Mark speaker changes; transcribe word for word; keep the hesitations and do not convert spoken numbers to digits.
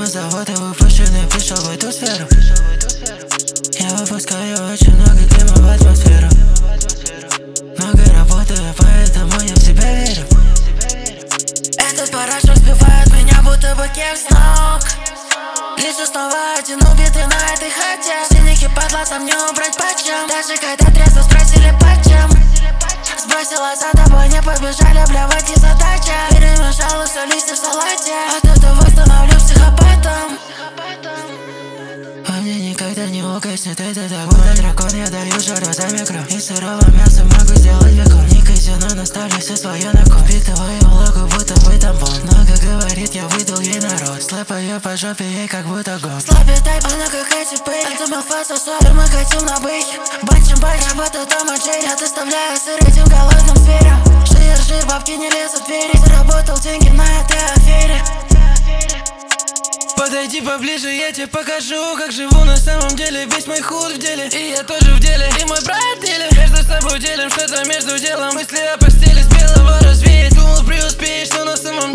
Speaker 1: Новый завод и выпущенный пришел в эту сферу. Я выпускаю очень много дыма в атмосферу. Много работаю, поэтому я в себя верю. Этот порошок сбивает меня, будто бы кек с ног. Лежу снова один убитый на этой хате. Сильники подлатом не убрать почем. Даже когда трезво спросили почем. Сбросила за тобой, не побежали, блявать не задача. Перемешала все листья в салате. От этого становлюсь психопатом. Во мне никогда не угаснет этот огонь. Дракон, я даю жару за микро. Из сырого мяса могу сделать бекон. Не казино, наставлю все свое на кон. Впитываю влагу, будто бы тампон. Много говорит, я выдал ей народ. Слэпаю по жопе ей, как будто гон. Слабый тайп, она как Кэти Перри. Это Малфаса, супер, мы хотим на бэй. Банчим бай, работа Тома Джей. Я доставляю сыр этим голодным зверям. Жир, жир, бабки не лезут в двери. Заработал деньги на этой афере. Подойди поближе, я тебе покажу, как живу на самом деле. Весь мой худ в деле, и я тоже в деле. И мой брат в деле. Между собой делим что-то между делом. Мысли о постели с белого развеять. Думал, преуспеешь, но на самом